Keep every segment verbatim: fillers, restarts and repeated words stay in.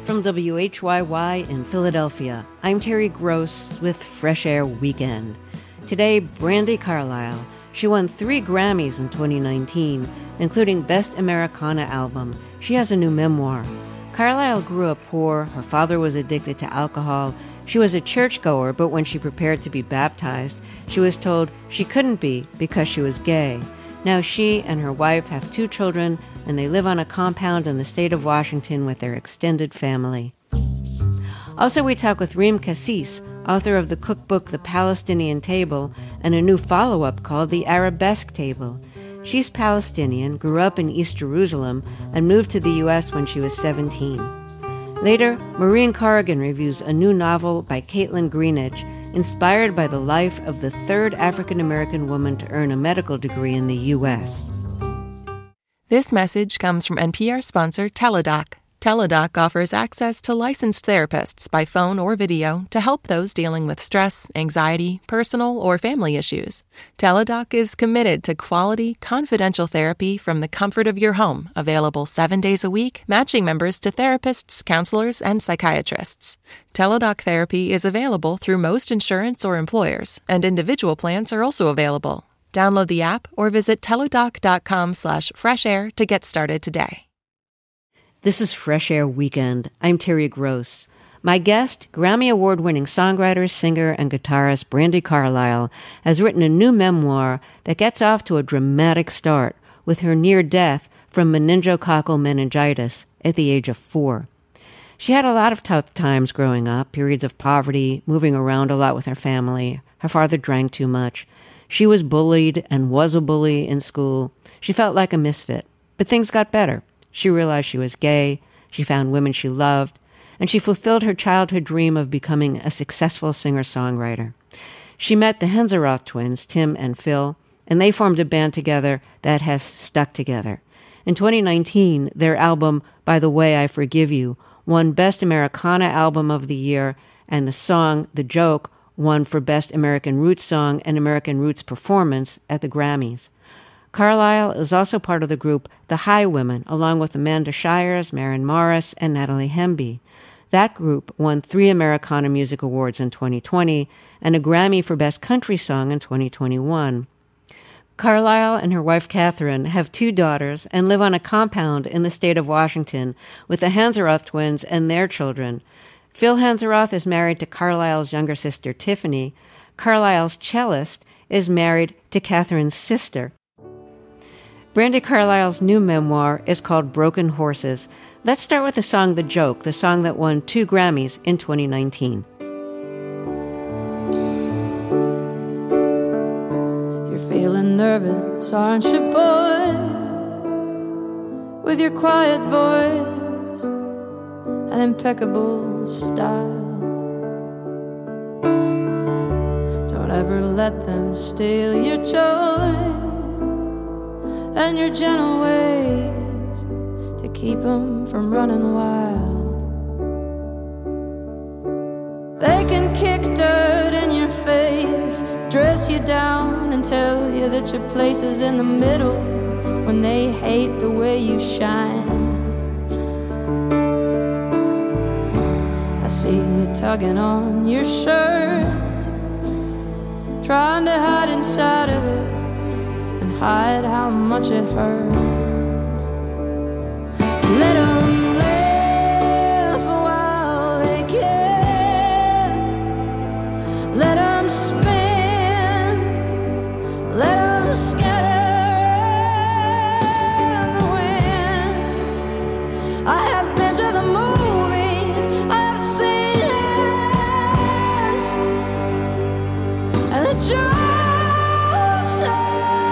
From W H Y Y in Philadelphia, I'm Terry Gross with Fresh Air Weekend. Today, Brandi Carlile. She won three Grammys in twenty nineteen, including Best Americana Album. She has a new memoir. Carlile grew up poor. Her father was addicted to alcohol. She was a churchgoer, but when she prepared to be baptized, she was told she couldn't be because she was gay. Now she and her wife have two children, and they live on a compound in the state of Washington with their extended family. Also, we talk with Reem Kassis, author of the cookbook The Palestinian Table, and a new follow-up called The Arabesque Table. She's Palestinian, grew up in East Jerusalem, and moved to the U S when she was seventeen. Later, Maureen Corrigan reviews a new novel by Caitlin Greenidge, inspired by the life of the third African-American woman to earn a medical degree in the U S. This message comes from N P R sponsor Teladoc. Teladoc offers access to licensed therapists by phone or video to help those dealing with stress, anxiety, personal, or family issues. Teladoc is committed to quality, confidential therapy from the comfort of your home, available seven days a week, matching members to therapists, counselors, and psychiatrists. Teladoc therapy is available through most insurance or employers, and individual plans are also available. Download the app or visit teladoc.com slash fresh air to get started today. This is Fresh Air Weekend. I'm Terry Gross. My guest, Grammy Award-winning songwriter, singer, and guitarist Brandi Carlile, has written a new memoir that gets off to a dramatic start with her near death from meningococcal meningitis at the age of four. She had a lot of tough times growing up, periods of poverty, moving around a lot with her family. Her father drank too much. She was bullied and was a bully in school. She felt like a misfit. But things got better. She realized she was gay, she found women she loved, and she fulfilled her childhood dream of becoming a successful singer-songwriter. She met the Henzeroth twins, Tim and Phil, and they formed a band together that has stuck together. In twenty nineteen, their album, By the Way I Forgive You, won Best Americana Album of the Year, and the song, The Joke, won for Best American Roots Song and American Roots Performance at the Grammys. Carlile is also part of the group The Highwomen, along with Amanda Shires, Maren Morris, and Natalie Hemby. That group won three Americana Music Awards in twenty twenty and a Grammy for Best Country Song in twenty twenty-one. Carlile and her wife Catherine have two daughters and live on a compound in the state of Washington with the Henzeroth twins and their children. Phil Henzeroth is married to Carlile's younger sister Tiffany. Carlile's cellist is married to Catherine's sister. Brandi Carlile's new memoir is called Broken Horses. Let's start with the song The Joke, the song that won two Grammys in twenty nineteen. You're feeling nervous, aren't you, boy? With your quiet voice and impeccable style. Don't ever let them steal your joy and your gentle ways to keep them from running wild. They can kick dirt in your face, dress you down and tell you that your place is in the middle when they hate the way you shine. I see you tugging on your shirt, trying to hide inside of it, hide how much it hurts. Let them laugh while they can. Let them spin. Let them scatter in the wind. I have been to the movies. I have seen it. And the jokes are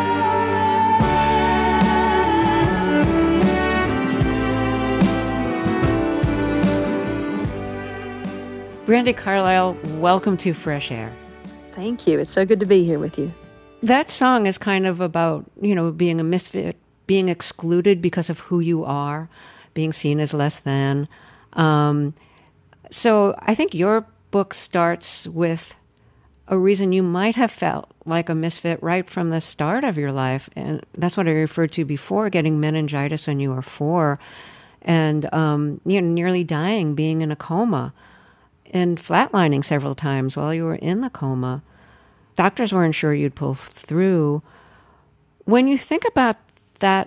Brandi Carlile, welcome to Fresh Air. Thank you. It's so good to be here with you. That song is kind of about, you know, being a misfit, being excluded because of who you are, being seen as less than. Um, so I think your book starts with a reason you might have felt like a misfit right from the start of your life. And that's what I referred to before, getting meningitis when you were four. and um, you know, nearly dying, being in a coma, and flatlining several times while you were in the coma. Doctors weren't sure you'd pull through. When you think about that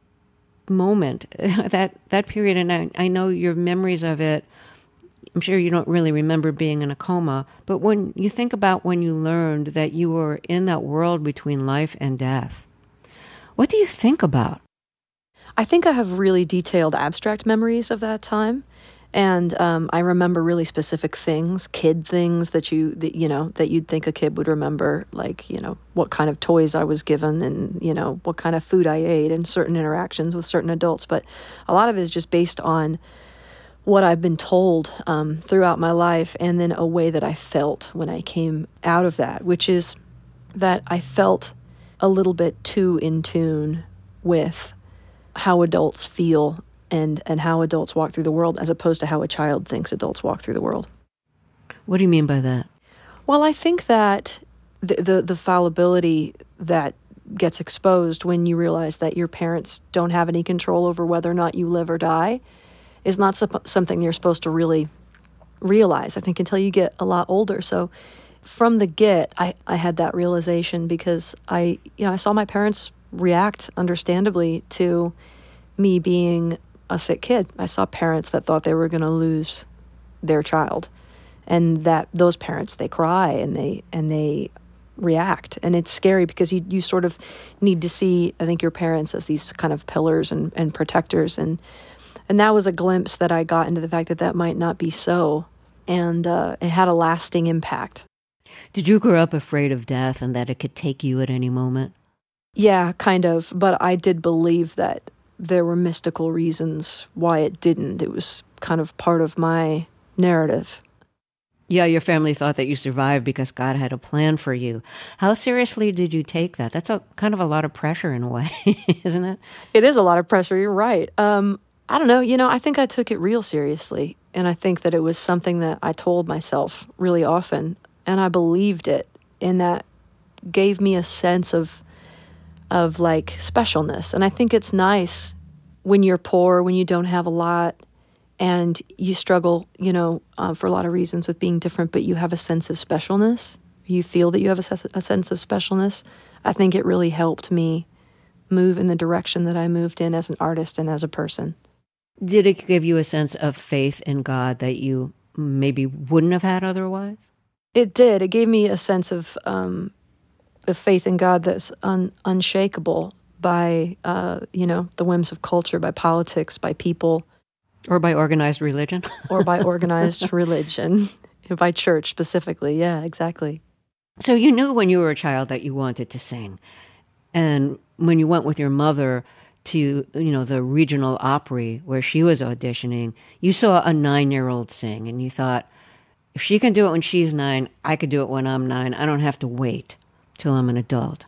moment, that that period, and I, I know your memories of it, I'm sure you don't really remember being in a coma, but when you think about when you learned that you were in that world between life and death, what do you think about? I think I have really detailed abstract memories of that time. And um, I remember really specific things, kid things that you, that, you know, that you'd think a kid would remember, like, you know, what kind of toys I was given and, you know, what kind of food I ate and certain interactions with certain adults. But a lot of it is just based on what I've been told um, throughout my life, and then a way that I felt when I came out of that, which is that I felt a little bit too in tune with how adults feel and and how adults walk through the world, as opposed to how a child thinks adults walk through the world. What do you mean by that? Well, I think that the the, the fallibility that gets exposed when you realize that your parents don't have any control over whether or not you live or die is not sup- something you're supposed to really realize, I think, until you get a lot older. So from the get, I, I had that realization because I, you know, I saw my parents react understandably to me being a sick kid. I saw parents that thought they were going to lose their child, and that those parents, they cry and they and they react, and it's scary because you you sort of need to see, I think, your parents as these kind of pillars and, and protectors, and and that was a glimpse that I got into the fact that that might not be so, and uh, it had a lasting impact. Did you grow up afraid of death and that it could take you at any moment? Yeah, kind of, but I did believe that there were mystical reasons why it didn't. It was kind of part of my narrative. Yeah, your family thought that you survived because God had a plan for you. How seriously did you take that? That's a kind of a lot of pressure in a way, isn't it? It is a lot of pressure, you're right. Um, I don't know, you know, I think I took it real seriously, and I think that it was something that I told myself really often, and I believed it, and that gave me a sense of of like specialness. And I think it's nice when you're poor, when you don't have a lot, and you struggle, you know, uh, for a lot of reasons with being different, but you have a sense of specialness. You feel that you have a, ses- a sense of specialness. I think it really helped me move in the direction that I moved in as an artist and as a person. Did it give you a sense of faith in God that you maybe wouldn't have had otherwise? It did. It gave me a sense of um, of faith in God that's un- unshakable by, uh, you know, the whims of culture, by politics, by people. Or by organized religion. Or by organized religion, by church specifically. Yeah, exactly. So you knew when you were a child that you wanted to sing. And when you went with your mother to, you know, the regional Opry where she was auditioning, you saw a nine-year-old sing and you thought, if she can do it when she's nine, I could do it when I'm nine. I don't have to wait till I'm an adult.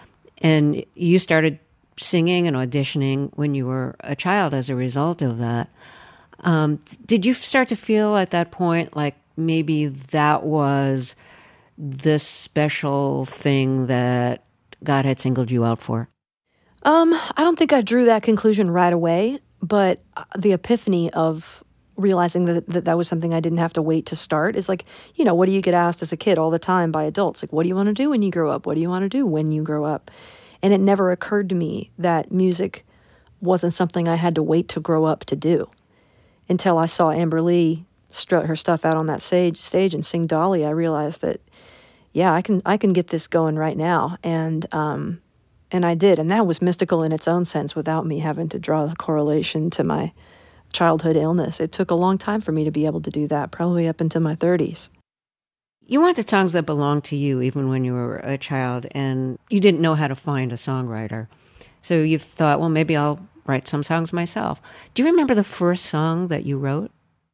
And you started singing and auditioning when you were a child as a result of that. Um, did you start to feel at that point like maybe that was this special thing that God had singled you out for? Um, I don't think I drew that conclusion right away, but the epiphany of realizing that, that that was something I didn't have to wait to start is like, you know, what do you get asked as a kid all the time by adults? Like, what do you want to do when you grow up? What do you want to do when you grow up? And it never occurred to me that music wasn't something I had to wait to grow up to do until I saw Amber Lee strut her stuff out on that stage, stage and sing Dolly. I realized that, yeah, I can I can get this going right now. And um, and I did. And that was mystical in its own sense without me having to draw the correlation to my childhood illness. It took a long time for me to be able to do that, probably up into my thirties. You wanted songs that belonged to you even when you were a child, and you didn't know how to find a songwriter. So you thought, well, maybe I'll write some songs myself. Do you remember the first song that you wrote?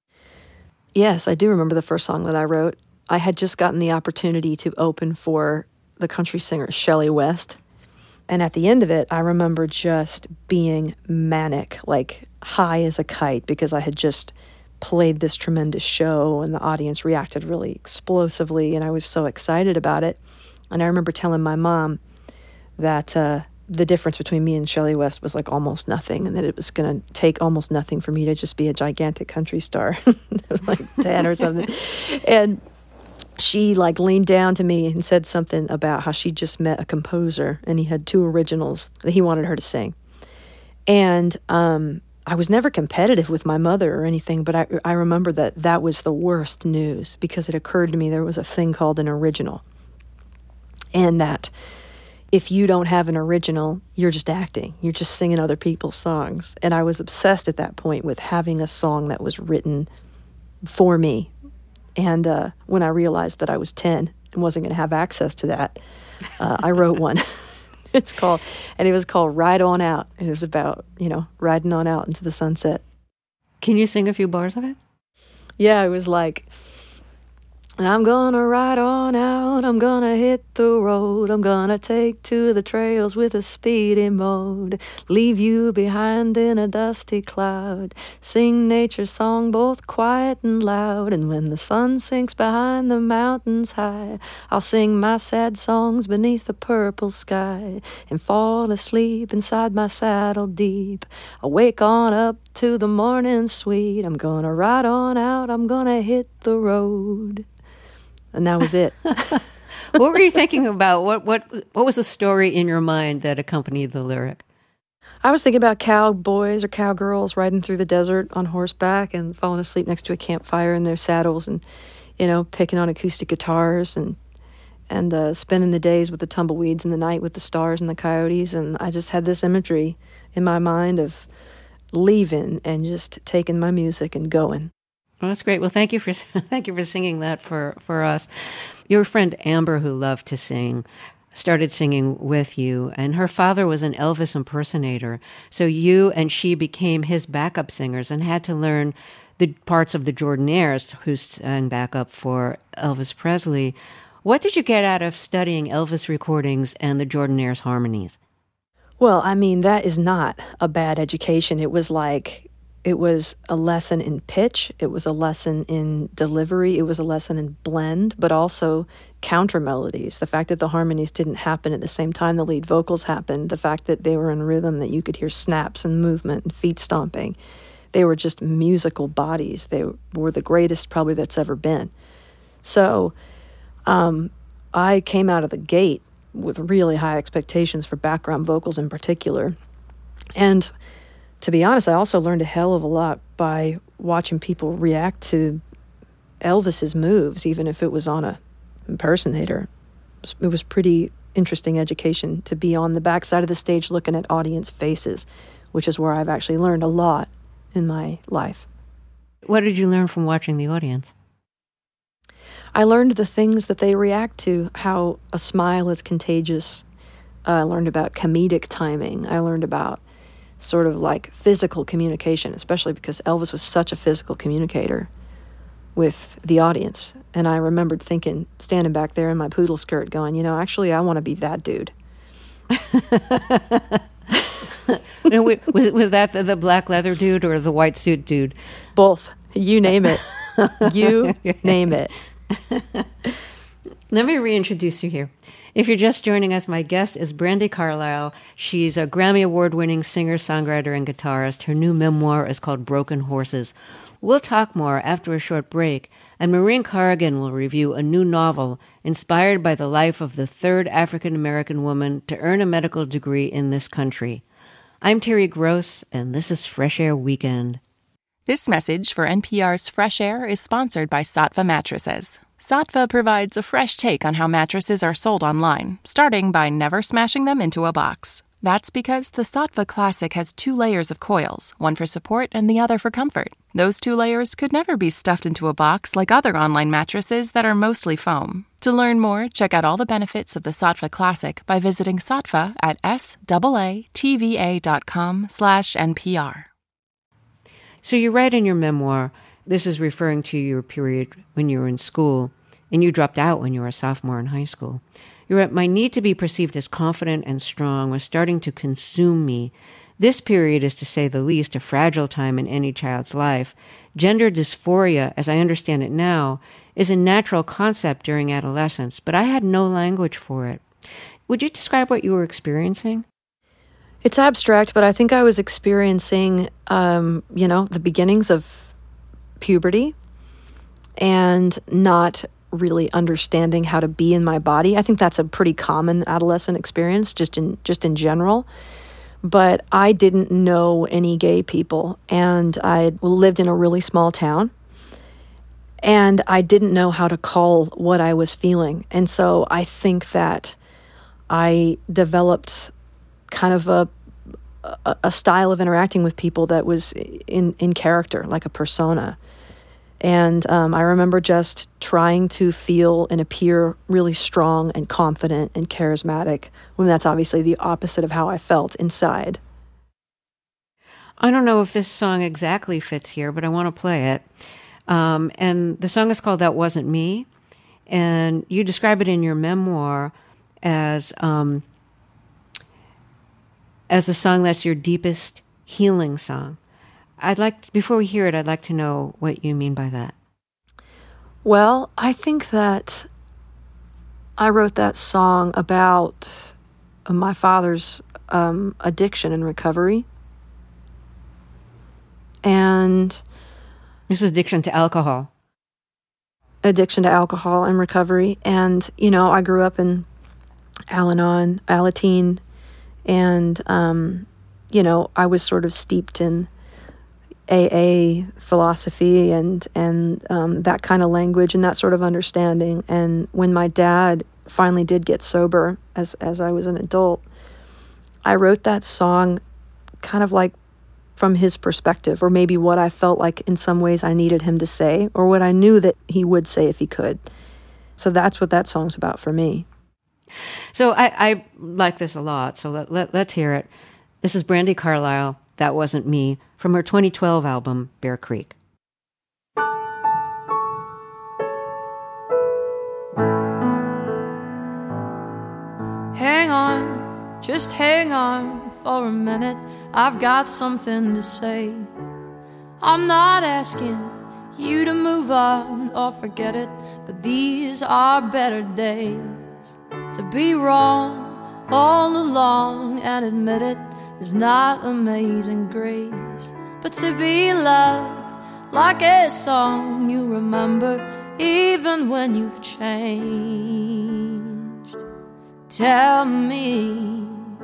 Yes, I do remember the first song that I wrote. I had just gotten the opportunity to open for the country singer Shelley West. And at the end of it, I remember just being manic, like high as a kite, because I had just played this tremendous show and the audience reacted really explosively and I was so excited about it. And I remember telling my mom that uh, the difference between me and Shelley West was like almost nothing, and that it was going to take almost nothing for me to just be a gigantic country star, like ten or something. And she like leaned down to me and said something about how she just met a composer and he had two originals that he wanted her to sing. And um, I was never competitive with my mother or anything, but I, I remember that that was the worst news, because it occurred to me there was a thing called an original. And that if you don't have an original, you're just acting. You're just singing other people's songs. And I was obsessed at that point with having a song that was written for me. And uh, when I realized that I was ten and wasn't going to have access to that, uh, I wrote one. It's called, and it was called Ride On Out. It was about, you know, riding on out into the sunset. Can you sing a few bars of it? Yeah, it was like, I'm gonna ride on out, I'm gonna hit the road, I'm gonna take to the trails with a speedy mode, leave you behind in a dusty cloud, sing nature's song both quiet and loud, and when the sun sinks behind the mountains high, I'll sing my sad songs beneath the purple sky, and fall asleep inside my saddle deep, awake on up to the morning sweet, I'm gonna ride on out, I'm gonna hit the road. And that was it. What were you thinking about? What what what was the story in your mind that accompanied the lyric? I was thinking about cowboys or cowgirls riding through the desert on horseback and falling asleep next to a campfire in their saddles, and, you know, picking on acoustic guitars and and uh, spending the days with the tumbleweeds and the night with the stars and the coyotes. And I just had this imagery in my mind of leaving and just taking my music and going. Well, that's great. Well, thank you for thank you for singing that for, for us. Your friend Amber, who loved to sing, started singing with you, and her father was an Elvis impersonator. So you and she became his backup singers and had to learn the parts of the Jordanaires, who sang backup for Elvis Presley. What did you get out of studying Elvis recordings and the Jordanaires' harmonies? Well, I mean, that is not a bad education. It was like... It was a lesson in pitch, it was a lesson in delivery, it was a lesson in blend, but also counter melodies. The fact that the harmonies didn't happen at the same time the lead vocals happened, the fact that they were in rhythm, that you could hear snaps and movement and feet stomping. They were just musical bodies. They were the greatest probably that's ever been. So um, I came out of the gate with really high expectations for background vocals in particular. And to be honest, I also learned a hell of a lot by watching people react to Elvis's moves, even if it was on a impersonator. It was pretty interesting education to be on the backside of the stage looking at audience faces, which is where I've actually learned a lot in my life. What did you learn from watching the audience? I learned the things that they react to, how a smile is contagious. Uh, I learned about comedic timing. I learned about sort of like physical communication, especially because Elvis was such a physical communicator with the audience. And I remembered thinking, standing back there in my poodle skirt going, you know, actually, I want to be that dude. was, was that the, the black leather dude or the white suit dude? Both. You name it. You name it. Let me reintroduce you here. If you're just joining us, my guest is Brandi Carlile. She's a Grammy Award-winning singer, songwriter, and guitarist. Her new memoir is called Broken Horses. We'll talk more after a short break, and Maureen Corrigan will review a new novel inspired by the life of the third African-American woman to earn a medical degree in this country. I'm Terry Gross, and this is Fresh Air Weekend. This message for N P R's Fresh Air is sponsored by Saatva Mattresses. Saatva provides a fresh take on how mattresses are sold online, starting by never smashing them into a box. That's because the Saatva Classic has two layers of coils, one for support and the other for comfort. Those two layers could never be stuffed into a box like other online mattresses that are mostly foam. To learn more, check out all the benefits of the Saatva Classic by visiting Saatva at S-A-A-T-V-A dot com slash N P R. So you write in your memoir, this is referring to your period when you were in school, and you dropped out when you were a sophomore in high school. You wrote, my need to be perceived as confident and strong was starting to consume me. This period is, to say the least, a fragile time in any child's life. Gender dysphoria, as I understand it now, is a natural concept during adolescence, but I had no language for it. Would you describe what you were experiencing? It's abstract, but I think I was experiencing, um, you know, the beginnings of puberty and not really understanding how to be in my body. I think that's a pretty common adolescent experience, just in just in general. But I didn't know any gay people, and I lived in a really small town, and I didn't know how to call what I was feeling. And so I think that I developed kind of a a, a style of interacting with people that was in, in character, like a persona. And um, I remember just trying to feel and appear really strong and confident and charismatic, when that's obviously the opposite of how I felt inside. I don't know if this song exactly fits here, but I want to play it. Um, and the song is called That Wasn't Me. And you describe it in your memoir as um, as a song that's your deepest healing song. I'd like to, before we hear it, I'd like to know what you mean by that. Well, I think that I wrote that song about my father's um, addiction and recovery. And this is addiction to alcohol. Addiction to alcohol and recovery. And, you know, I grew up in Al-Anon, Alateen, and, um, you know, I was sort of steeped in A A philosophy and and um, that kind of language and that sort of understanding. And when my dad finally did get sober, as as I was an adult, I wrote that song kind of like from his perspective, or maybe what I felt like in some ways I needed him to say, or what I knew that he would say if he could. So that's what that song's about for me. So I, I like this a lot, so let, let, let's hear it. This is Brandi Carlile, That Wasn't Me, from her twenty twelve album, Bear Creek. Hang on, just hang on for a minute. I've got something to say. I'm not asking you to move on or forget it, but these are better days. To be wrong all along and admit it is not amazing grace, but to be loved like a song you remember even when you've changed. Tell me,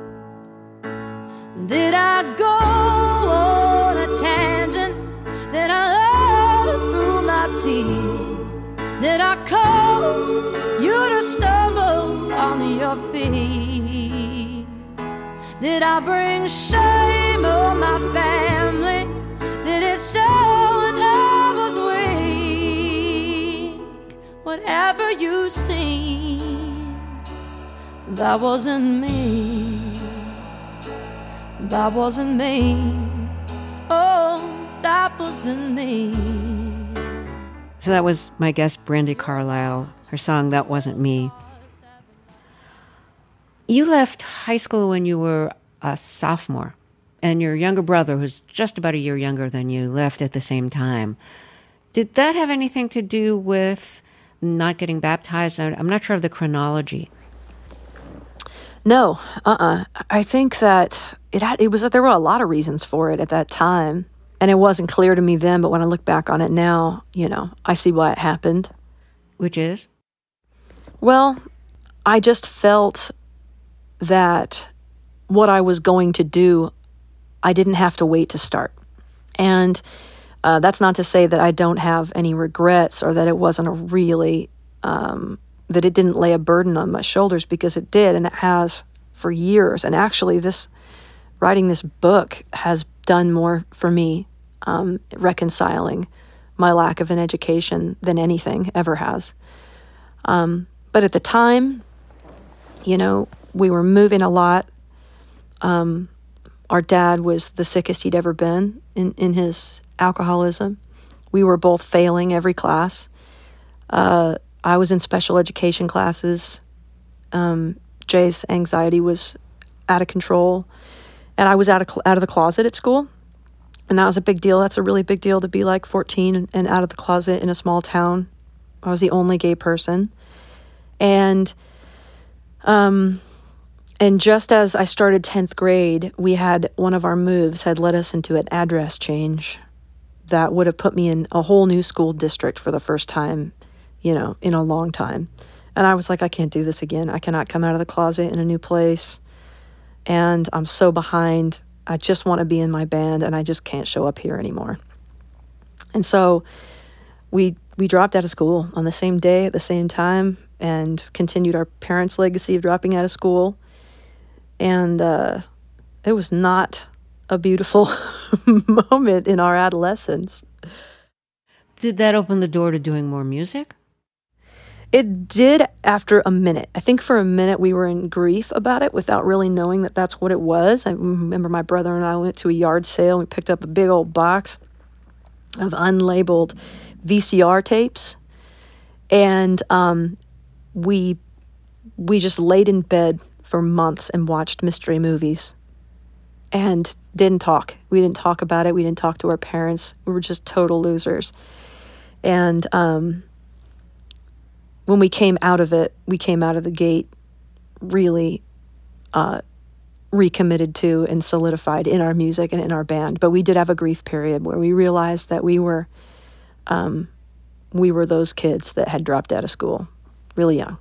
did I go on a tangent? Did I let it through my teeth? Did I cause you to stumble on your feet? Did I bring shame on my family? Did it show when I was weak? Whatever you see, that wasn't me. That wasn't me. Oh, that wasn't me. So that was my guest, Brandi Carlile, her song, That Wasn't Me. You left high school when you were a sophomore, and your younger brother, who's just about a year younger than you, left at the same time. Did that have anything to do with not getting baptized? I'm not sure of the chronology. No, uh-uh. I think that it had, it was that there were a lot of reasons for it at that time. And it wasn't clear to me then, but when I look back on it now, you know, I see why it happened. Which is? Well, I just felt that what I was going to do, I didn't have to wait to start. And uh, that's not to say that I don't have any regrets or that it wasn't a really, um, that it didn't lay a burden on my shoulders, because it did, and it has for years. And actually, this writing this book has done more for me, um, reconciling my lack of an education than anything ever has. Um, but at the time, you know, we were moving a lot. Um, our dad was the sickest he'd ever been in, in his alcoholism. We were both failing every class. Uh, I was in special education classes. Um, Jay's anxiety was out of control. And I was out of cl- out of the closet at school, and that was a big deal. That's a really big deal to be like fourteen and, and out of the closet in a small town. I was the only gay person, and um, And just as I started tenth grade, we had one of our moves had led us into an address change that would have put me in a whole new school district for the first time, you know, in a long time. And I was like, I can't do this again. I cannot come out of the closet in a new place. And I'm so behind. I just want to be in my band, and I just can't show up here anymore. And so we we dropped out of school on the same day at the same time and continued our parents' legacy of dropping out of school. And uh, it was not a beautiful moment in our adolescence. Did that open the door to doing more music? It did after a minute. I think for a minute we were in grief about it without really knowing that that's what it was. I remember my brother and I went to a yard sale. We picked up a big old box of unlabeled V C R tapes. And um, we we just laid in bed for months and watched mystery movies and didn't talk. We didn't talk about it. We didn't talk to our parents. We were just total losers. And um, when we came out of it, we came out of the gate really uh, recommitted to and solidified in our music and in our band. But we did have a grief period where we realized that we were um, we were those kids that had dropped out of school really young.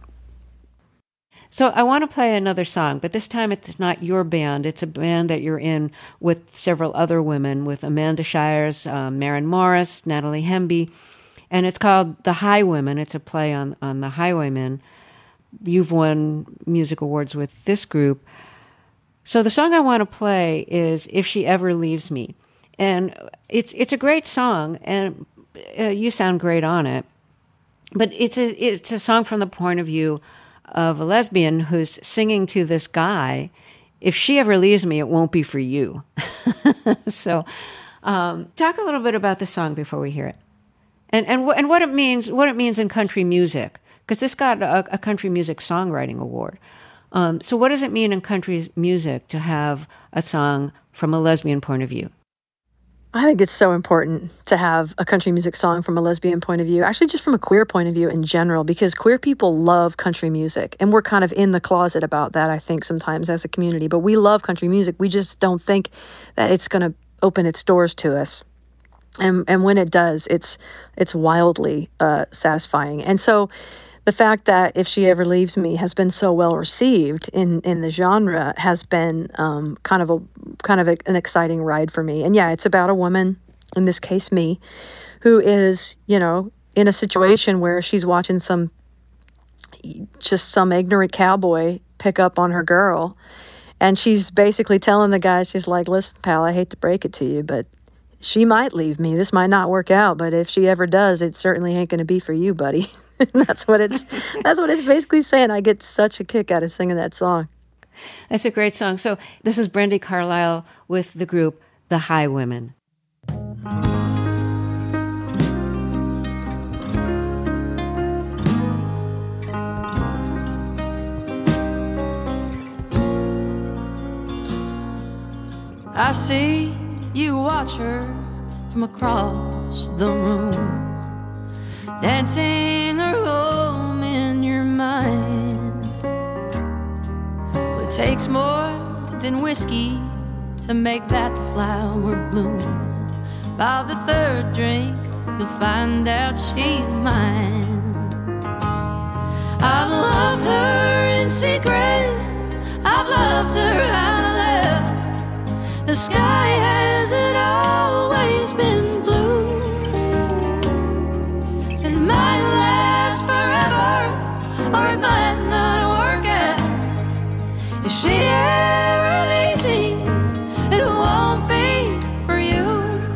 So I want to play another song, but this time it's not your band. It's a band that you're in with several other women, with Amanda Shires, um, Maren Morris, Natalie Hemby, and it's called The Highwomen. It's a play on, on the Highwaymen. You've won music awards with this group. So the song I want to play is If She Ever Leaves Me. And it's it's a great song, and uh, you sound great on it. But it's a, it's a song from the point of view of a lesbian who's singing to this guy, if she ever leaves me, it won't be for you. So um, talk a little bit about the song before we hear it. And and, wh- and what it means what it means in country music, because this got a, a country music songwriting award. Um, so what does it mean in country music to have a song from a lesbian point of view? I think it's so important to have a country music song from a lesbian point of view, actually just from a queer point of view in general, because queer people love country music. And we're kind of in the closet about that, I think, sometimes as a community. But we love country music. We just don't think that it's going to open its doors to us. And and when it does, it's it's wildly uh, satisfying. And so the fact that If She Ever Leaves Me has been so well received in, in the genre has been um, kind of a kind of a, an exciting ride for me. And yeah, it's about a woman, in this case me, who is, you know, in a situation where she's watching some just some ignorant cowboy pick up on her girl, and she's basically telling the guy, she's like, "Listen, pal, I hate to break it to you, but she might leave me. This might not work out, but if she ever does, it certainly ain't going to be for you, buddy." that's what it's that's what it's basically saying. I get such a kick out of singing that song. That's a great song. So this is Brandi Carlile with the group The Highwomen. I see you watch her from across the room, dancing her home in your mind. Well, it takes more than whiskey to make that flower bloom. By the third drink, you'll find out she's mine. I've loved her in secret, I've loved her out loud. The sky hasn't always been blue. It might last forever, or it might not work out. If she ever leaves me, it won't be for you.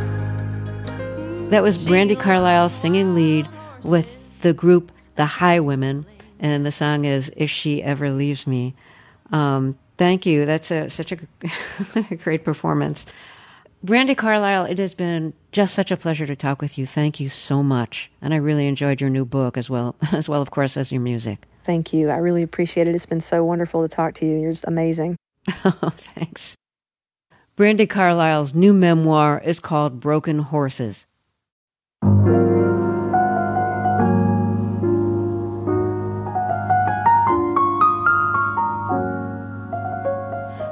That was Brandi Carlile singing lead with the group The Highwomen, and the song is If She Ever Leaves Me. Um, thank you. That's a, such a, a great performance. Brandi Carlile, it has been just such a pleasure to talk with you. Thank you so much. And I really enjoyed your new book as well, as well, of course, as your music. Thank you. I really appreciate it. It's been so wonderful to talk to you. You're just amazing. Oh, thanks. Brandi Carlile's new memoir is called Broken Horses.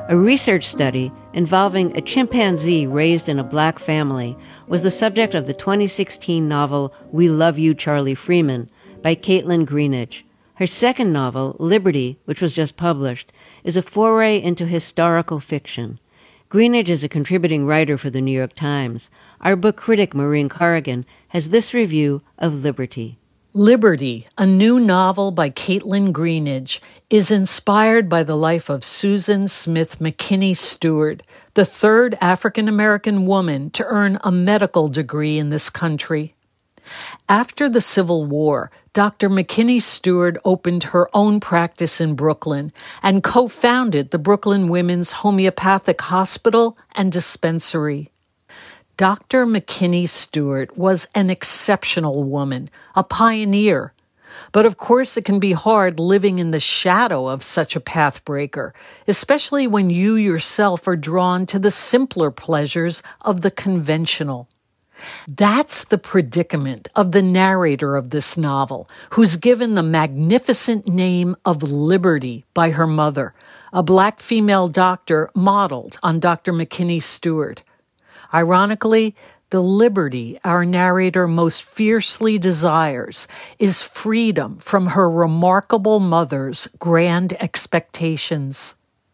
A research study involving a chimpanzee raised in a black family was the subject of the twenty sixteen novel We Love You, Charlie Freeman by Caitlin Greenidge. Her second novel, Liberty, which was just published, is a foray into historical fiction. Greenidge is a contributing writer for the New York Times. Our book critic, Maureen Corrigan, has this review of Liberty. Liberty, a new novel by Caitlin Greenidge, is inspired by the life of Susan Smith McKinney Stewart, the third African-American woman to earn a medical degree in this country. After the Civil War, Doctor McKinney Stewart opened her own practice in Brooklyn and co-founded the Brooklyn Women's Homeopathic Hospital and Dispensary. Doctor McKinney Stewart was an exceptional woman, a pioneer. But of course it can be hard living in the shadow of such a pathbreaker, especially when you yourself are drawn to the simpler pleasures of the conventional. That's the predicament of the narrator of this novel, who's given the magnificent name of Liberty by her mother, a black female doctor modeled on Doctor McKinney Stewart. Ironically, the liberty our narrator most fiercely desires is freedom from her remarkable mother's grand expectations.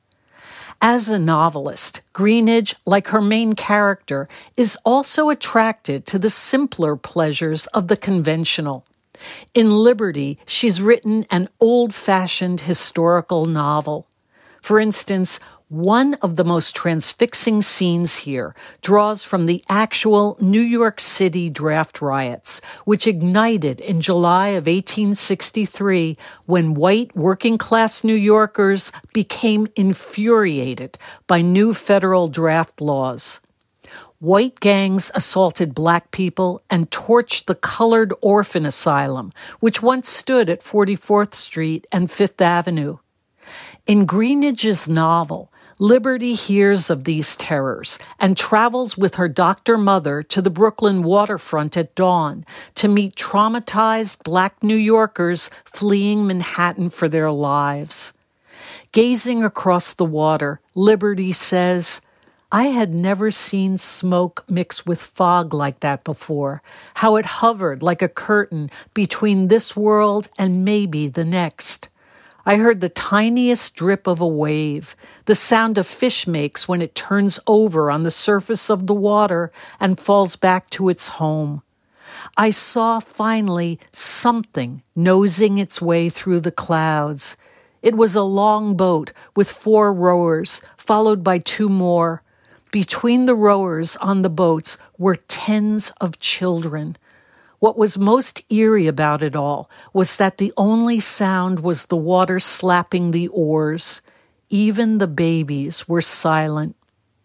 As a novelist, Greenidge, like her main character, is also attracted to the simpler pleasures of the conventional. In Liberty, she's written an old-fashioned historical novel. For instance, one of the most transfixing scenes here draws from the actual New York City draft riots, which ignited in July of eighteen sixty-three when white working-class New Yorkers became infuriated by new federal draft laws. White gangs assaulted black people and torched the Colored Orphan Asylum, which once stood at forty-fourth Street and Fifth Avenue. In Greenidge's novel, Liberty hears of these terrors and travels with her doctor mother to the Brooklyn waterfront at dawn to meet traumatized black New Yorkers fleeing Manhattan for their lives. Gazing across the water, Liberty says, "I had never seen smoke mix with fog like that before, how it hovered like a curtain between this world and maybe the next. I heard the tiniest drip of a wave, the sound a fish makes when it turns over on the surface of the water and falls back to its home. I saw finally something nosing its way through the clouds. It was a long boat with four rowers, followed by two more. Between the rowers on the boats were tens of children. What was most eerie about it all was that the only sound was the water slapping the oars. Even the babies were silent."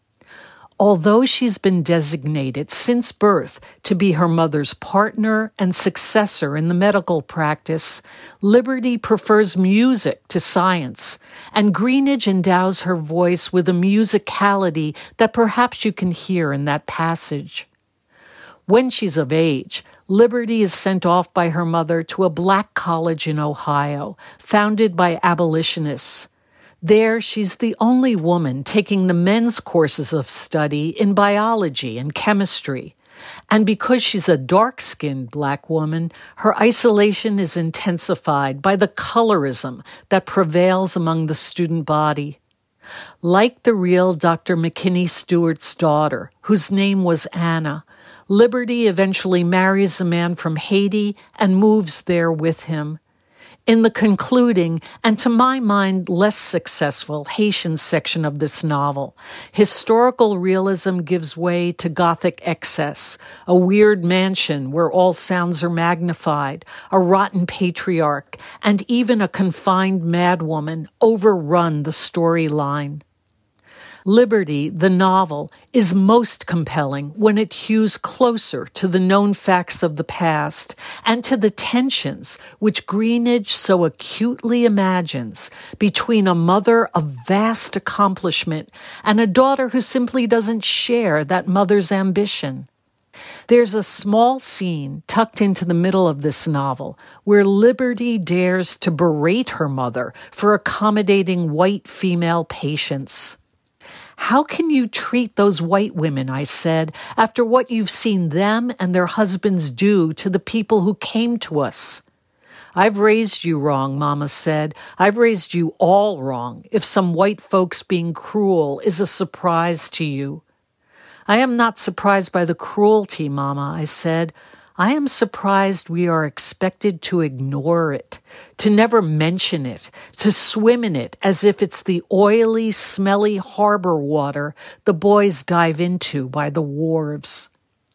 Although she's been designated since birth to be her mother's partner and successor in the medical practice, Liberty prefers music to science, and Greenidge endows her voice with a musicality that perhaps you can hear in that passage. When she's of age, Liberty is sent off by her mother to a black college in Ohio, founded by abolitionists. There, she's the only woman taking the men's courses of study in biology and chemistry. And because she's a dark-skinned black woman, her isolation is intensified by the colorism that prevails among the student body. Like the real Doctor McKinney Stewart's daughter, whose name was Anna, Liberty eventually marries a man from Haiti and moves there with him. In the concluding, and to my mind less successful, Haitian section of this novel, historical realism gives way to Gothic excess, a weird mansion where all sounds are magnified, a rotten patriarch, and even a confined madwoman overrun the storyline. Liberty, the novel, is most compelling when it hews closer to the known facts of the past and to the tensions which Greenidge so acutely imagines between a mother of vast accomplishment and a daughter who simply doesn't share that mother's ambition. There's a small scene tucked into the middle of this novel where Liberty dares to berate her mother for accommodating white female patients. How can you treat those white women, I said, after what you've seen them and their husbands do to the people who came to us? I've raised you wrong, Mama said. I've raised you all wrong if some white folks being cruel is a surprise to you. I am not surprised by the cruelty, Mama, I said. I am surprised we are expected to ignore it, to never mention it, to swim in it as if it's the oily, smelly harbor water the boys dive into by the wharves.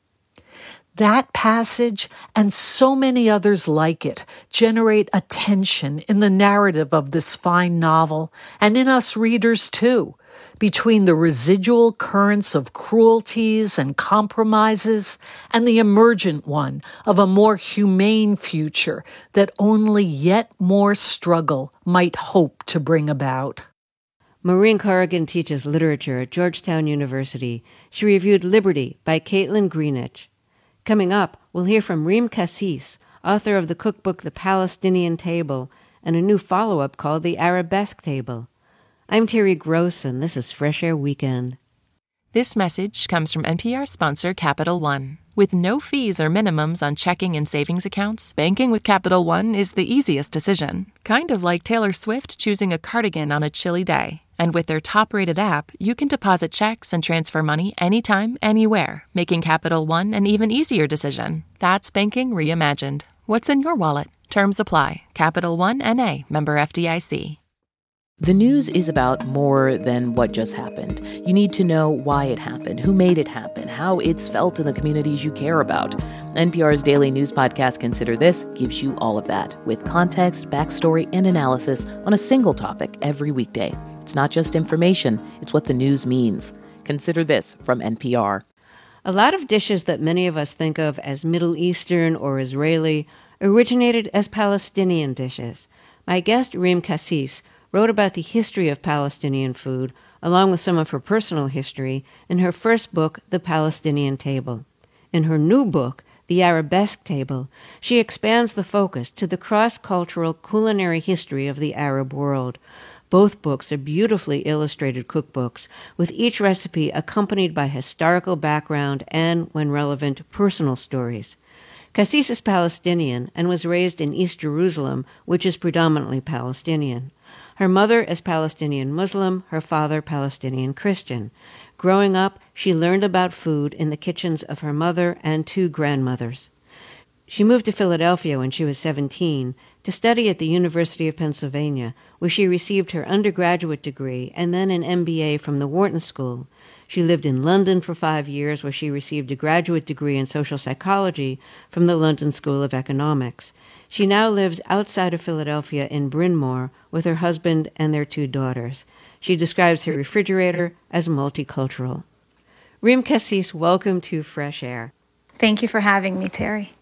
That passage and so many others like it generate a tension in the narrative of this fine novel, and in us readers too, between the residual currents of cruelties and compromises and the emergent one of a more humane future that only yet more struggle might hope to bring about. Maureen Corrigan teaches literature at Georgetown University. She reviewed Liberty by Caitlin Greenidge. Coming up, we'll hear from Reem Kassis, author of the cookbook The Palestinian Table, and a new follow-up called The Arabesque Table. I'm Terry Gross, and this is Fresh Air Weekend. This message comes from N P R sponsor Capital One. With no fees or minimums on checking and savings accounts, banking with Capital One is the easiest decision. Kind of like Taylor Swift choosing a cardigan on a chilly day. And with their top-rated app, you can deposit checks and transfer money anytime, anywhere, making Capital One an even easier decision. That's banking reimagined. What's in your wallet? Terms apply. Capital One N A, member F D I C. The news is about more than what just happened. You need to know why it happened, who made it happen, how it's felt in the communities you care about. N P R's daily news podcast, Consider This, gives you all of that, with context, backstory, and analysis on a single topic every weekday. It's not just information, it's what the news means. Consider This from N P R. A lot of dishes that many of us think of as Middle Eastern or Israeli originated as Palestinian dishes. My guest, Reem Kassis, wrote about the history of Palestinian food, along with some of her personal history, in her first book, The Palestinian Table. In her new book, The Arabesque Table, she expands the focus to the cross-cultural culinary history of the Arab world. Both books are beautifully illustrated cookbooks, with each recipe accompanied by historical background and, when relevant, personal stories. Kassis is Palestinian and was raised in East Jerusalem, which is predominantly Palestinian. Her mother is Palestinian Muslim, her father Palestinian Christian. Growing up, she learned about food in the kitchens of her mother and two grandmothers. She moved to Philadelphia when she was seventeen to study at the University of Pennsylvania, where she received her undergraduate degree and then an M B A from the Wharton School. She lived in London for five years, where she received a graduate degree in social psychology from the London School of Economics. She now lives outside of Philadelphia in Bryn Mawr with her husband and their two daughters. She describes her refrigerator as multicultural. Reem Kassis, welcome to Fresh Air. Thank you for having me, Terry.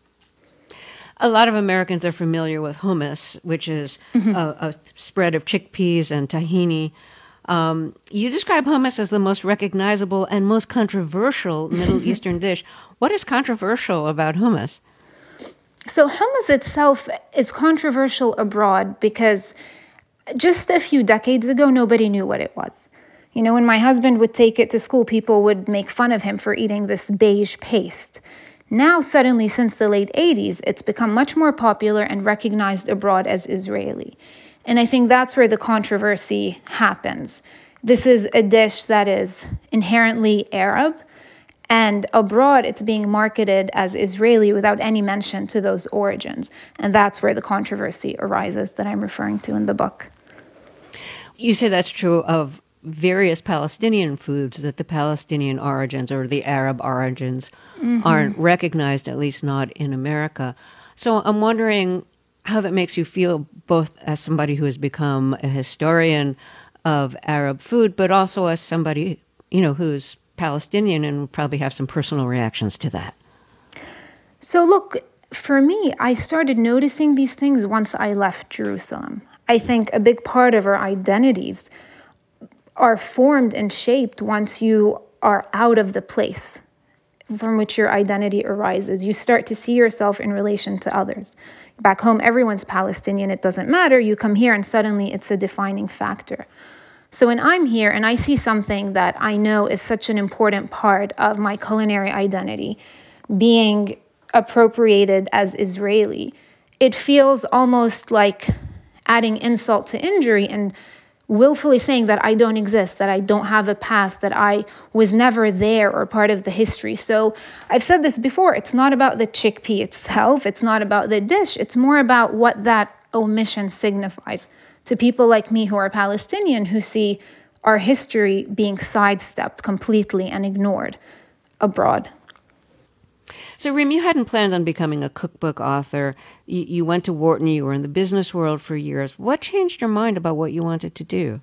A lot of Americans are familiar with hummus, which is mm-hmm. a, a spread of chickpeas and tahini. Um, you describe hummus as the most recognizable and most controversial Middle Eastern dish. What is controversial about hummus? So hummus itself is controversial abroad because just a few decades ago, nobody knew what it was. You know, when my husband would take it to school, people would make fun of him for eating this beige paste. Now, suddenly, since the late eighties, it's become much more popular and recognized abroad as Israeli. And I think that's where the controversy happens. This is a dish that is inherently Arab, and abroad it's being marketed as Israeli without any mention to those origins. And that's where the controversy arises that I'm referring to in the book. You say that's true of various Palestinian foods, that the Palestinian origins or the Arab origins mm-hmm. aren't recognized, at least not in America. So I'm wondering how that makes you feel, both as somebody who has become a historian of Arab food, but also as somebody, you know, who's Palestinian and will probably have some personal reactions to that. So look, for me, I started noticing these things once I left Jerusalem. I think a big part of our identities are formed and shaped once you are out of the place from which your identity arises. You start to see yourself in relation to others. Back home, everyone's Palestinian. It doesn't matter. You come here and suddenly it's a defining factor. So when I'm here and I see something that I know is such an important part of my culinary identity being appropriated as Israeli, it feels almost like adding insult to injury and willfully saying that I don't exist, that I don't have a past, that I was never there or part of the history. So I've said this before, it's not about the chickpea itself, it's not about the dish, it's more about what that omission signifies to people like me who are Palestinian, who see our history being sidestepped completely and ignored abroad. So, Reem, you hadn't planned on becoming a cookbook author. You, you went to Wharton, you were in the business world for years. What changed your mind about what you wanted to do?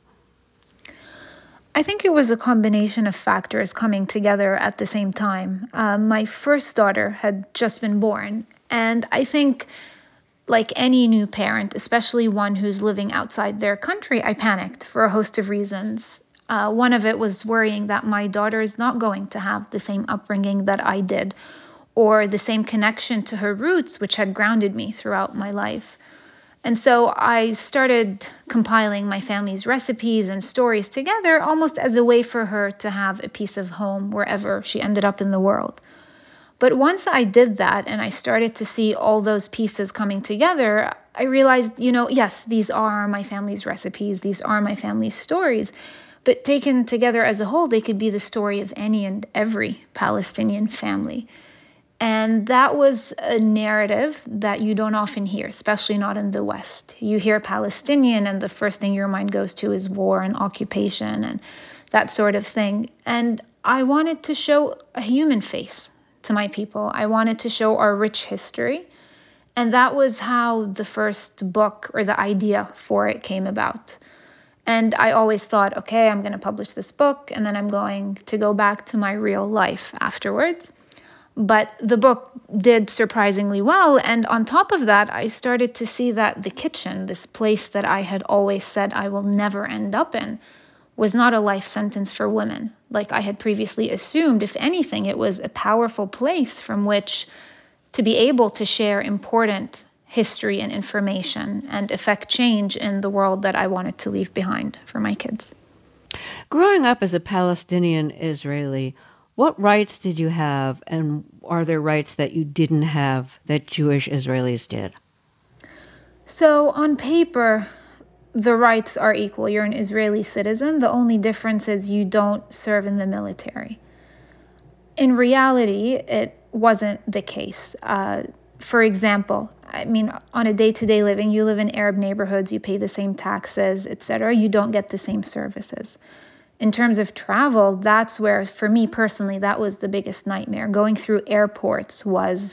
I think it was a combination of factors coming together at the same time. Uh, my first daughter had just been born, and I think, like any new parent, especially one who's living outside their country, I panicked for a host of reasons. Uh, one of it was worrying that my daughter is not going to have the same upbringing that I did, or the same connection to her roots, which had grounded me throughout my life. And so I started compiling my family's recipes and stories together almost as a way for her to have a piece of home wherever she ended up in the world. But once I did that and I started to see all those pieces coming together, I realized, you know, yes, these are my family's recipes, these are my family's stories, but taken together as a whole, they could be the story of any and every Palestinian family. And that was a narrative that you don't often hear, especially not in the West. You hear Palestinian and the first thing your mind goes to is war and occupation and that sort of thing. And I wanted to show a human face to my people. I wanted to show our rich history. And that was how the first book or the idea for it came about. And I always thought, okay, I'm going to publish this book and then I'm going to go back to my real life afterwards. But the book did surprisingly well. And on top of that, I started to see that the kitchen, this place that I had always said I will never end up in, was not a life sentence for women. Like I had previously assumed, if anything, it was a powerful place from which to be able to share important history and information and affect change in the world that I wanted to leave behind for my kids. Growing up as a Palestinian Israeli, what rights did you have, and are there rights that you didn't have that Jewish Israelis did? So on paper, the rights are equal. You're an Israeli citizen. The only difference is you don't serve in the military. In reality, it wasn't the case. Uh, for example, I mean, on a day-to-day living, you live in Arab neighborhoods, you pay the same taxes, et cetera. You don't get the same services. In terms of travel, that's where, for me personally, that was the biggest nightmare. Going through airports was,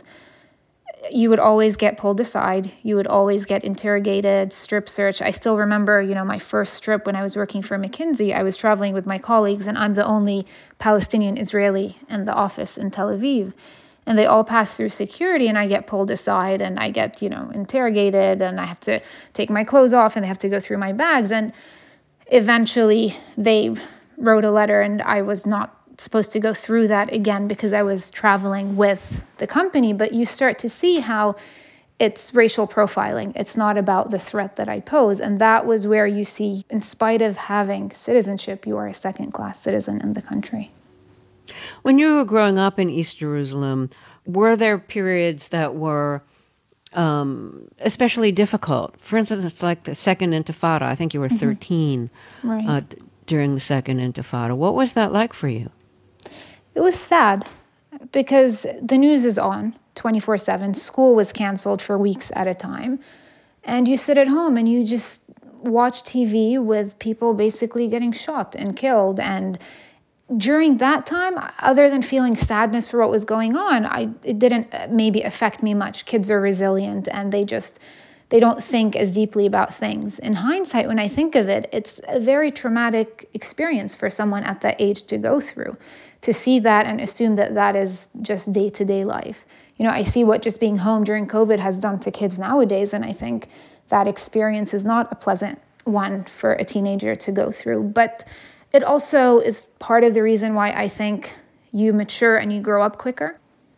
you would always get pulled aside. You would always get interrogated, strip search. I still remember, you know, my first trip when I was working for McKinsey. I was traveling with my colleagues, and I'm the only Palestinian Israeli in the office in Tel Aviv. And they all pass through security, and I get pulled aside, and I get, you know, interrogated, and I have to take my clothes off, and they have to go through my bags. And eventually, they wrote a letter, and I was not supposed to go through that again because I was traveling with the company. But you start to see how it's racial profiling. It's not about the threat that I pose. And that was where you see, in spite of having citizenship, you are a second-class citizen in the country. When you were growing up in East Jerusalem, were there periods that were um, especially difficult? For instance, it's like the Second Intifada. I think you were thirteen mm-hmm. right. uh, during the Second Intifada. What was that like for you? It was sad because the news is on twenty-four seven. School was canceled for weeks at a time. And you sit at home and you just watch T V with people basically getting shot and killed. And during that time, other than feeling sadness for what was going on, I it didn't maybe affect me much. Kids are resilient and they just, they don't think as deeply about things. In hindsight, when I think of it, it's a very traumatic experience for someone at that age to go through, to see that and assume that that is just day-to-day life. You know, I see what just being home during COVID has done to kids nowadays, and I think that experience is not a pleasant one for a teenager to go through. But it also is part of the reason why I think you mature and you grow up quicker.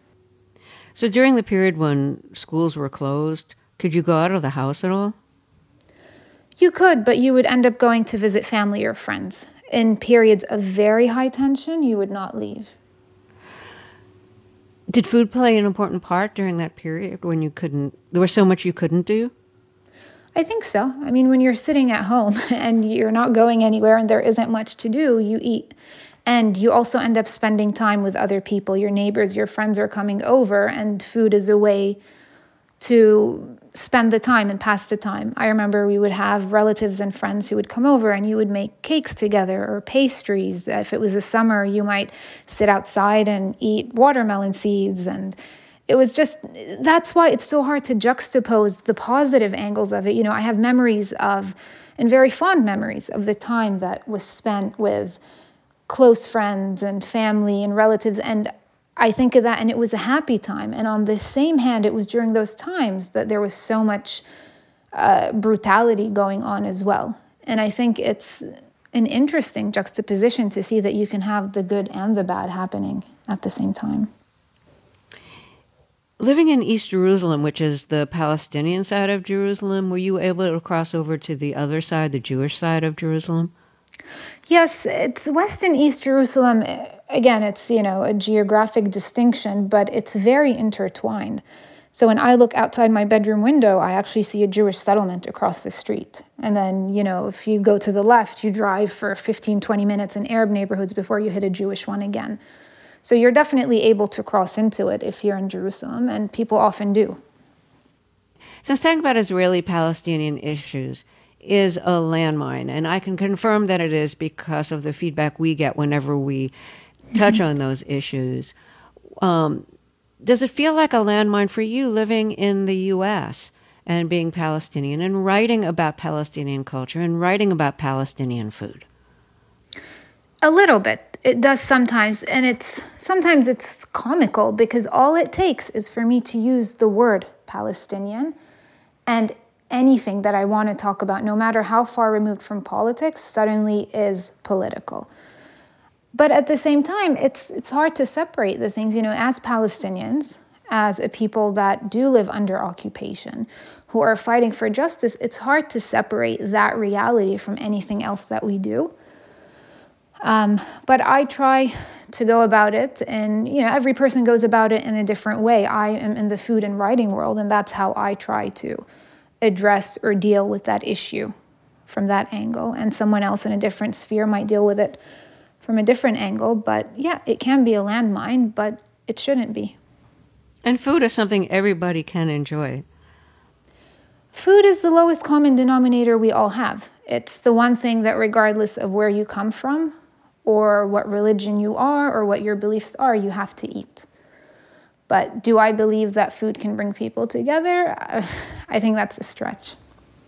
So during the period when schools were closed, could you go out of the house at all? You could, but you would end up going to visit family or friends. In periods of very high tension, you would not leave. Did food play an important part during that period when you couldn't, there was so much you couldn't do? I think so. I mean, when you're sitting at home and you're not going anywhere and there isn't much to do, you eat. And you also end up spending time with other people. Your neighbors, your friends are coming over, and food is a way to spend the time and pass the time. I remember we would have relatives and friends who would come over, and you would make cakes together or pastries. If it was the summer, you might sit outside and eat watermelon seeds. And it was just, that's why it's so hard to juxtapose the positive angles of it. You know, I have memories of, and very fond memories of the time that was spent with close friends and family and relatives. And I think of that, and it was a happy time. And on the same hand, it was during those times that there was so much uh, brutality going on as well. And I think it's an interesting juxtaposition to see that you can have the good and the bad happening at the same time. Living in East Jerusalem, which is the Palestinian side of Jerusalem, were you able to cross over to the other side, the Jewish side of Jerusalem? Yes, it's West and East Jerusalem. Again, it's, you know, a geographic distinction, but it's very intertwined. So when I look outside my bedroom window, I actually see a Jewish settlement across the street. And then, you know, if you go to the left, you drive for fifteen, twenty minutes in Arab neighborhoods before you hit a Jewish one again. So you're definitely able to cross into it if you're in Jerusalem, and people often do. Since talking about Israeli-Palestinian issues is a landmine, and I can confirm that it is because of the feedback we get whenever we touch on those issues. Um, does it feel like a landmine for you living in the U S and being Palestinian and writing about Palestinian culture and writing about Palestinian food? A little bit. It does sometimes, and it's sometimes it's comical because all it takes is for me to use the word Palestinian, and anything that I want to talk about, no matter how far removed from politics, suddenly is political. But at the same time, it's it's hard to separate the things. You know, as Palestinians, as a people that do live under occupation, who are fighting for justice, it's hard to separate that reality from anything else that we do. Um, but I try to go about it, and, you know, every person goes about it in a different way. I am in the food and writing world, and that's how I try to address or deal with that issue from that angle. And someone else in a different sphere might deal with it from a different angle. But yeah, it can be a landmine, but it shouldn't be. And food is something everybody can enjoy. Food is the lowest common denominator we all have. It's the one thing that, regardless of where you come from or what religion you are or what your beliefs are, you have to eat. But do I believe that food can bring people together? I think that's a stretch.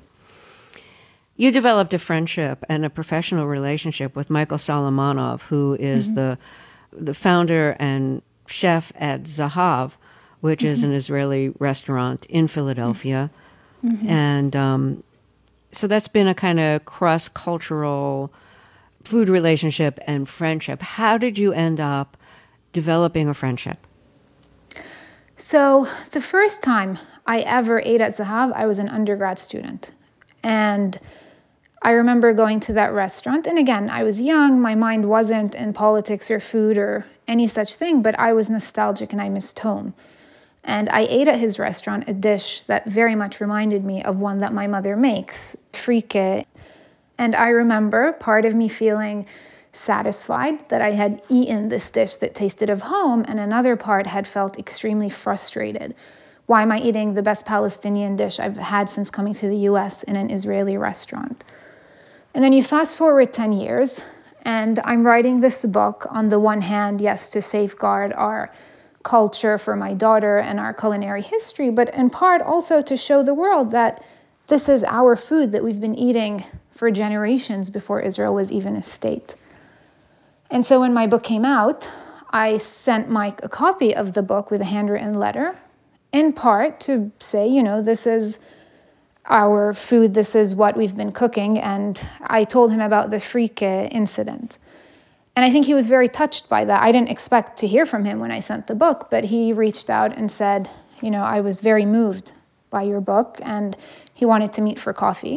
You developed a friendship and a professional relationship with Michael Solomonov, who is mm-hmm. the the founder and chef at Zahav, which mm-hmm. is an Israeli restaurant in Philadelphia. Mm-hmm. And um, so that's been a kind of cross-cultural food relationship and friendship. How did you end up developing a friendship? So the first time I ever ate at Zahav, I was an undergrad student. And I remember going to that restaurant. And again, I was young. My mind wasn't in politics or food or any such thing, but I was nostalgic and I missed home. And I ate at his restaurant a dish that very much reminded me of one that my mother makes, frike. And I remember part of me feeling satisfied that I had eaten this dish that tasted of home, and another part had felt extremely frustrated. Why am I eating the best Palestinian dish I've had since coming to the U S in an Israeli restaurant? And then you fast forward ten years, and I'm writing this book on the one hand, yes, to safeguard our culture for my daughter and our culinary history, but in part also to show the world that this is our food that we've been eating for generations before Israel was even a state. And so when my book came out, I sent Mike a copy of the book with a handwritten letter, in part to say, you know, this is our food, this is what we've been cooking. And I told him about the frike incident. And I think he was very touched by that. I didn't expect to hear from him when I sent the book, but he reached out and said, you know, I was very moved by your book, and he wanted to meet for coffee.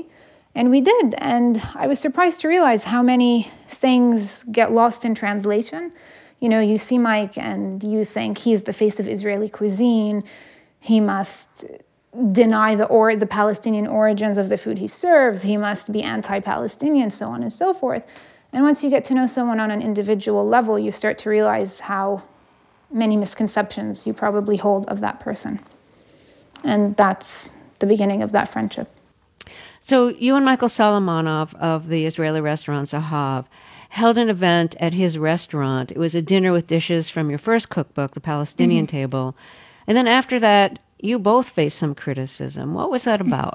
And we did. And I was surprised to realize how many things get lost in translation. You know, you see Mike and you think he's the face of Israeli cuisine. He must deny the or the Palestinian origins of the food he serves. He must be anti-Palestinian, so on and so forth. And once you get to know someone on an individual level, you start to realize how many misconceptions you probably hold of that person. And that's the beginning of that friendship. So you and Michael Solomonov of the Israeli restaurant Zahav held an event at his restaurant. It was a dinner with dishes from your first cookbook, The Palestinian mm-hmm. Table. And then after that, you both faced some criticism. What was that about?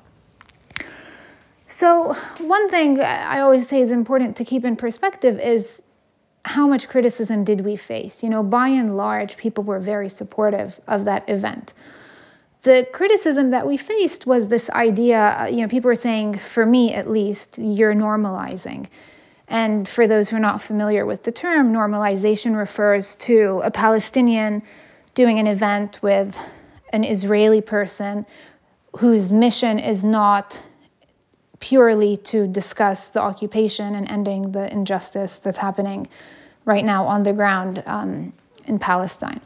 So one thing I always say is important to keep in perspective is how much criticism did we face? You know, by and large, people were very supportive of that event. The criticism that we faced was this idea, you know, people were saying, for me at least, you're normalizing. And for those who are not familiar with the term, normalization refers to a Palestinian doing an event with an Israeli person whose mission is not purely to discuss the occupation and ending the injustice that's happening right now on the ground um, in Palestine.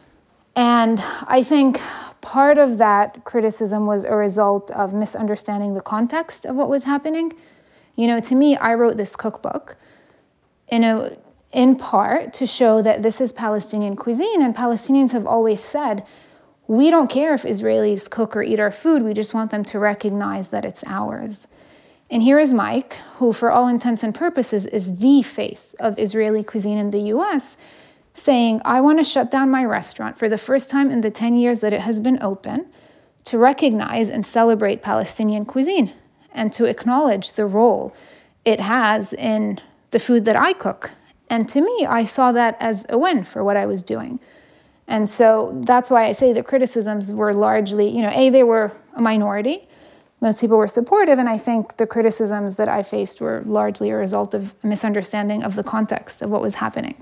And I think part of that criticism was a result of misunderstanding the context of what was happening. You know, to me, I wrote this cookbook in a, in part to show that this is Palestinian cuisine, and Palestinians have always said, we don't care if Israelis cook or eat our food, we just want them to recognize that it's ours. And here is Mike, who for all intents and purposes is the face of Israeli cuisine in the U S, saying, I want to shut down my restaurant for the first time in the ten years that it has been open to recognize and celebrate Palestinian cuisine and to acknowledge the role it has in the food that I cook. And to me, I saw that as a win for what I was doing. And so that's why I say the criticisms were largely, you know, A, they were a minority. Most people were supportive, and I think the criticisms that I faced were largely a result of a misunderstanding of the context of what was happening.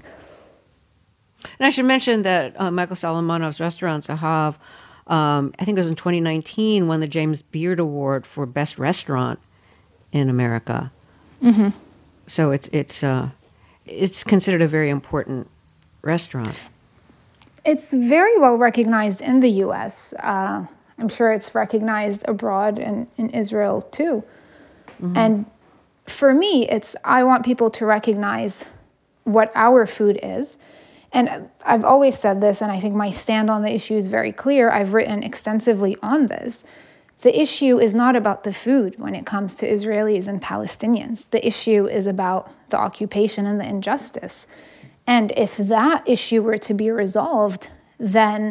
And I should mention that uh, Michael Solomonov's restaurant, Zahav, um, I think it was in twenty nineteen, won the James Beard Award for Best Restaurant in America. Mm-hmm. So it's it's uh, it's considered a very important restaurant. It's very well recognized in the U S. Uh, I'm sure it's recognized abroad and in Israel too. Mm-hmm. And for me, it's I want people to recognize what our food is. And I've always said this, and I think my stand on the issue is very clear. I've written extensively on this. The issue is not about the food when it comes to Israelis and Palestinians. The issue is about the occupation and the injustice. And if that issue were to be resolved, then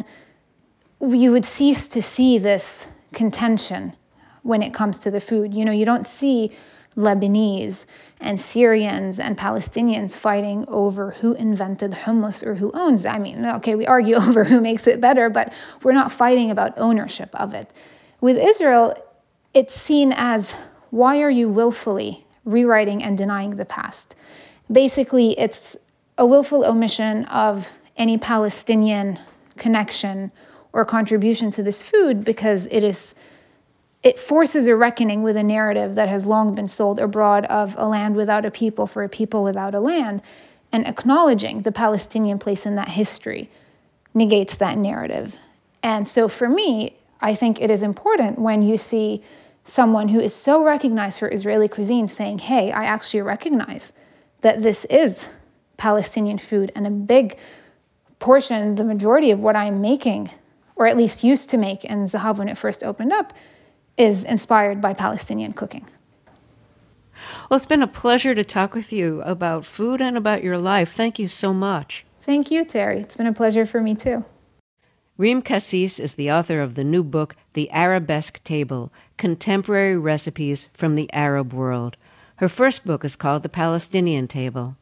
you would cease to see this contention when it comes to the food. You know, you don't see Lebanese and Syrians and Palestinians fighting over who invented hummus or who owns it. I mean, okay, we argue over who makes it better, but we're not fighting about ownership of it. With Israel, it's seen as, why are you willfully rewriting and denying the past? Basically, it's a willful omission of any Palestinian connection or contribution to this food because it is it forces a reckoning with a narrative that has long been sold abroad of a land without a people for a people without a land, and acknowledging the Palestinian place in that history negates that narrative. And so for me, I think it is important when you see someone who is so recognized for Israeli cuisine saying, hey, I actually recognize that this is Palestinian food, and a big portion, the majority of what I'm making, or at least used to make in Zahav when it first opened up, is inspired by Palestinian cooking. Well, it's been a pleasure to talk with you about food and about your life. Thank you so much. Thank you, Terry. It's been a pleasure for me, too. Reem Kassis is the author of the new book, The Arabesque Table, Contemporary Recipes from the Arab World. Her first book is called The Palestinian Table.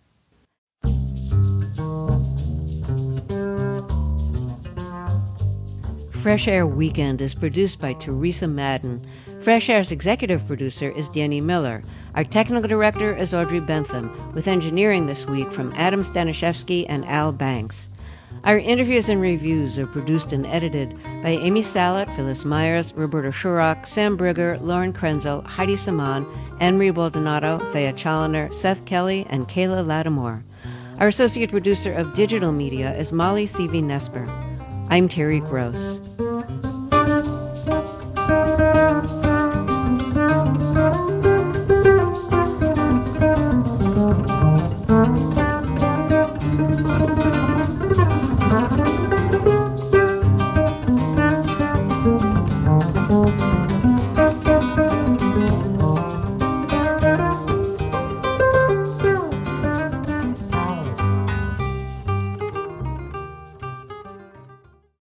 Fresh Air Weekend is produced by Teresa Madden. Fresh Air's executive producer is Danny Miller. Our technical director is Audrey Bentham, with engineering this week from Adam Stanishevsky and Al Banks. Our interviews and reviews are produced and edited by Amy Salat, Phyllis Myers, Roberta Shurrock, Sam Brigger, Lauren Krenzel, Heidi Saman, Anne-Marie Baldonado, Thea Challoner, Seth Kelly, and Kayla Lattimore. Our associate producer of digital media is Molly C V Nesper. I'm Terry Gross.